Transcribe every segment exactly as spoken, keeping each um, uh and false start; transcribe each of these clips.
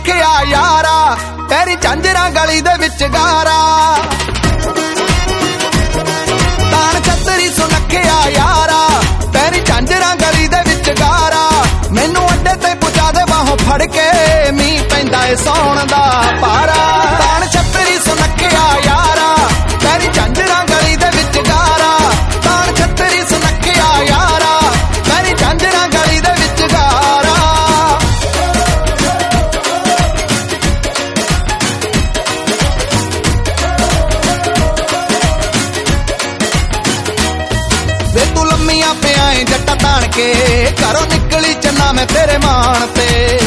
ਸੁਨੱਖਿਆ ਯਾਰਾ ਪੈਰੀ ਝਾਂਜਰਾਂ ਗਲੀ ਦੇ ਵਿੱਚ ਗਾਰਾ ਤਾਣ ਛੱਤਰੀ ਸੁਨੱਖਿਆ ਯਾਰਾ ਪੈਰੀ ਝਾਂਜਰਾਂ ਗਲੀ ਦੇ ਵਿੱਚ ਗਾਰਾ ਮੈਨੂੰ ਅੱਡੇ ਤੇ ਪੁੱਛਾ ਦੇ ਬਾਹੋਂ ਫੜ ਕੇ ਮੀਂਹ ਪੈਂਦਾ ਏ ਸੌਣ ਦਾ ਪਾਰਾ ਤਾਣ ਛੱਤਰੀ ਸੁਨੱਖਿਆ ਯਾਰਾ ਪੈਰੀ ਝਾਂਜਰਾਂ ਗਲੀ ਦੇ ਵਿੱਚ ਗਾਰਾ ਤਾਣ ਛੱਤਰੀ ਸੁਨੱਖਿਆ ਯਾਰਾ ਪੈਰੀ ਝਾਂਜਰਾਂ ਗਲੀ ਦੇ ਵਿੱਚ ਗਾਰਾ ਵੇ ਤੂੰ ਲੰਮੀਆਂ ਪਿਆ ਏ ਜੱਟਾ ਤਾਣ ਕੇ ਘਰੋਂ ਨਿਕਲੀ ਚੰਨਾ ਮੈਂ ਤੇਰੇ ਮਾਣ ਤੇ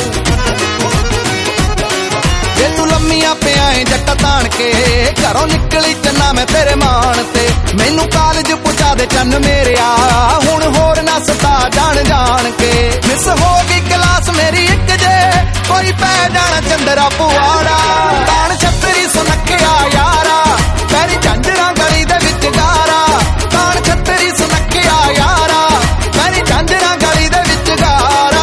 ਵੇ ਤੂੰ ਲੰਮੀਆਂ ਪਿਆ ਏ ਜੱਟਾ ਤਾਣ ਕੇ ਘਰੋਂ ਨਿਕਲੀ ਚੰਨਾ ਮੈਂ ਤੇਰੇ ਮਾਣ ਤੇ ਮੈਨੂੰ ਕਾਲਜ ਪੁੱਛਾ ਦੇ ਚੰਨ ਮੇਰਿਆ ਹੁਣ ਹੋਰ ਨਾ ਸਤਾ ਜਾਣ ਜਾਣ ਕੇ ਮਿਸ ਹੋ ਗਈ ਕਲਾਸ ਮੇਰੀ ਇੱਕ ਜੇ ਕੋਈ ਪੈ ਜਾਣਾ ਚੰਦਰਾ ਪੁਆੜਾ ਤਾਣ ਛੱਤਰੀ ਸੁਨੱਖਿਆ ਯਾਰਾ ਪੈਰੀ ਝਾਂਜਰਾਂ ਗਲੀ ਦੇ ਵਿੱਚ ਗਾਰਾ ਤਾਣ ਛੱਤਰੀ ਸੁਨੱਖਿਆ ਯਾਰਾ ਪੈਰੀ ਝਾਂਜਰਾਂ ਗਲੀ ਦੇ ਵਿੱਚ ਗਾਰਾ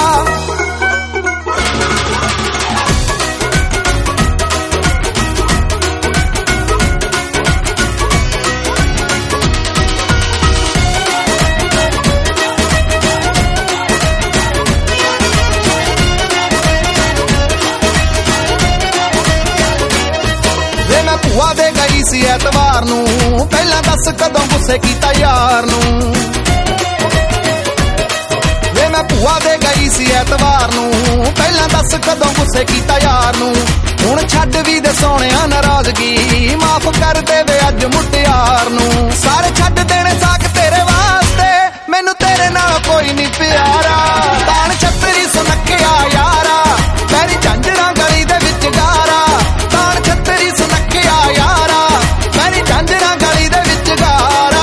ਭੂਆ ਦੇ ਗਈ ਸੀ ਐਤਵਾਰ ਨੂੰ ਪਹਿਲਾਂ ਦੱਸ ਕਦੋਂ ਗੁੱਸੇ ਕੀਤਾ ਯਾਰ ਨੂੰ ਵੇ ਮੈਂ ਭੂਆ ਦੇ ਗਈ ਸੀ ਐਤਵਾਰ ਨੂੰ ਪਹਿਲਾਂ ਦੱਸ ਕਦੋਂ ਗੁੱਸੇ ਕੀਤਾ ਯਾਰ ਨੂੰ ਹੁਣ ਛੱਡ ਵੀ ਦੇ ਸੋਹਣਿਆ ਨਾਰਾਜ਼ਗੀ ਮਾਫ ਕਰ ਦੇ ਵੇ ਅੱਜ ਮੁਟਿਆਰ ਨੂੰ ਸਾਰੇ ਛੱਡ ਦੇਣੇ ਸਾਕ ਤੇਰੇ ਵਾਸਤੇ ਮੈਨੂੰ ਤੇਰੇ ਨਾਲ ਕੋਈ ਨਹੀਂ ਪਿਆਰਾ ਤਾਣ ਛੱਤਰੀ ਸੁਨੱਖਿਆ ਯਾਰਾ ਪੈਰੀ ਝਾਂਜਰਾਂ ਗਲੀ ਦੇ ਵਿੱਚ ਗਾਰਾ ਤਾਣ ਛੱਤਰੀ ਸੁਨੱਖਿਆ ਯਾਰਾ ਪੈਰੀ ਝਾਂਜਰਾਂ ਗਲੀ ਦੇ ਵਿੱਚ ਗਾਰਾ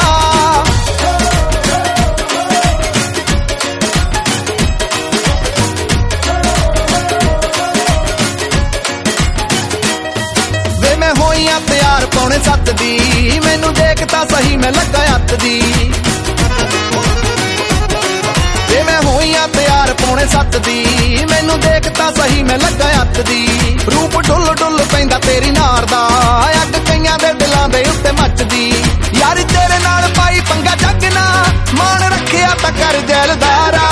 ਵੇ ਮੈਂ ਹੋਈਆਂ ਤਿਆਰ ਪੌਣੇ ਸੱਤ ਦੀ ਮੈਨੂੰ ਦੇਖ ਤਾਂ ਸਹੀ ਮੈਂ ਲੱਗਾ ਹੱਥ ਦੀ ਵੇ ਮੈਂ ਹੋਈਆਂ ਤਿਆਰ ਪੌਣੇ ਸੱਤ ਦੀ ਮੈਨੂੰ ਦੇਖ ਤਾਂ ਸਹੀ ਮੈਂ ਲੱਗਾ ਹੱਥ ਦੀ ਰੂਪ ਡੁੱਲ ਡੁੱਲ ਪੈਂਦਾ ਤੇਰੀ ਨਾਰ ਦਾ ਅੱਗ ਕਈਆਂ ਦੇ ਦਿਲਾਂ ਦੇ ਉੱਤੇ ਮੱਚਦੀ ਯਾਰ ਤੇਰੇ ਨਾਲ ਪਾਈ ਪੰਗਾ ਜੱਗ ਨਾ ਮਾਣ ਰੱਖਿਆ ਤਾਂ ਕਰ ਦਿਲਦਾਰਾ